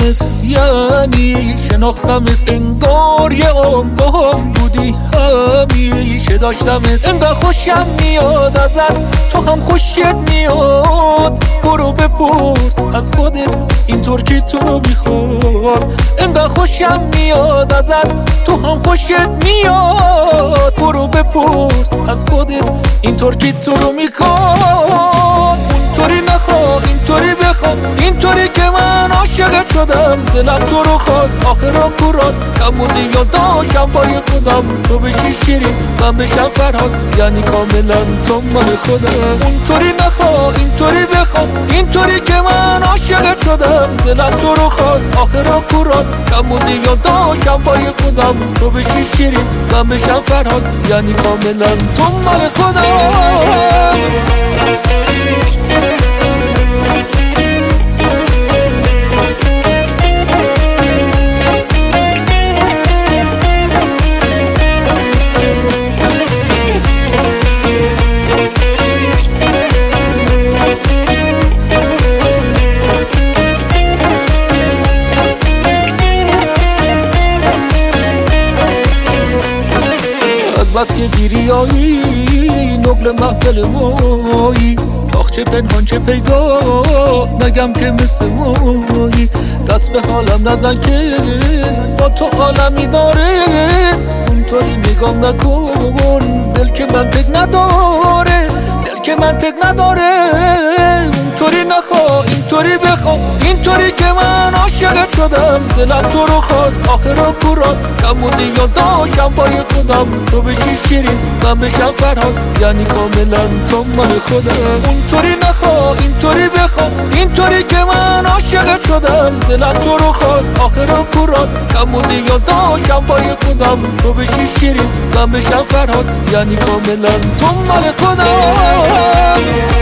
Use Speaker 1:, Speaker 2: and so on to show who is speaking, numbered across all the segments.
Speaker 1: شناختمت یعنی شناختمت انگار یه عمر با هم بودی، همیشه داشتمت. انگار خوشم میاد ازت، تو هم خوشت میاد. برو بپرس از خودت اینطور که تو رو میخواد. انگار خوشم میاد ازت، تو هم خوشت میاد. برو بپرس از خودت اینطور که تو رو میخواد. اونطوری نخوا اینطوری بخوا، اینطوری که من عاشقت شدم. دلم تو رو خواست آخرا کوراست، کم و زیاد داشتم بای خودم. تو بشی شیرین من بشم فرهاد، یعنی کاملا تو مال خودم. اونطوری نخوا اینطوری بخوا، اینطوری که من عاشقت شدم. دلم تو رو خواست آخرا کوراست، کم و زیاد داشتم بای خودم. تو بشی شیرین من بشم فرهاد، یعنی کاملا تو مال خودم. بس که بیریایی نقل محفل مایی، آخ چه پنهان چه پیدا نگم که مثل مایی. دست به حالم نزن که با تو عالمی داره، اونطوری نگام نکن دل که منطق نداره، دل که منطق نداره. اونطوری نخوا اینطوری بخوا، اینطوری که من عاشقت شدم. دلم تو رو خواست آخرا کوراست، کم و زیاد داشتم بای خودم. تو بشی شیرین من بشم فرهاد، یعنی کاملا تو مال خودم. اونطوری نخوا اینطوری بخوا، اینطوری که من عاشقت شدم. دلم تو رو خواست آخرا کوراست، کم و زیاد داشتم بای خودم. تو بشی شیرین من بشم فرهاد، یعنی کاملا تو مال خودم.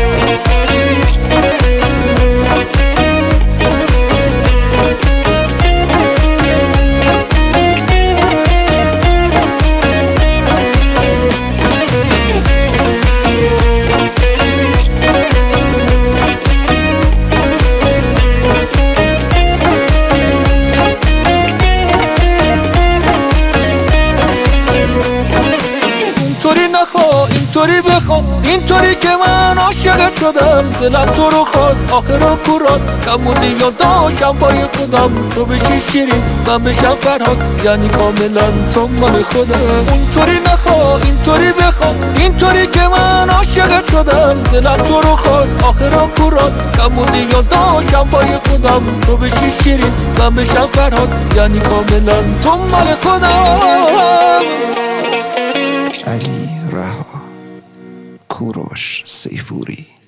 Speaker 1: اینطوری بخوا، اینطوری که من عاشقت شدم. دلم تو رو خواست آخرا کوراست، کم و زیاد داشتم بای خودم. تو بشی شیرین من بشم فرهاد، یعنی کاملا تو مال خودم. اونطوری نخوا اینطوری بخوا، اینطوری که من عاشقت شدم. دلم تو رو خواست آخرا کوراست، کم و زیاد داشتم بای خودم. تو بشی شیرین من بشم فرهاد، یعنی کاملا تو مال خودم.
Speaker 2: علی رها، کوروش سیفوری.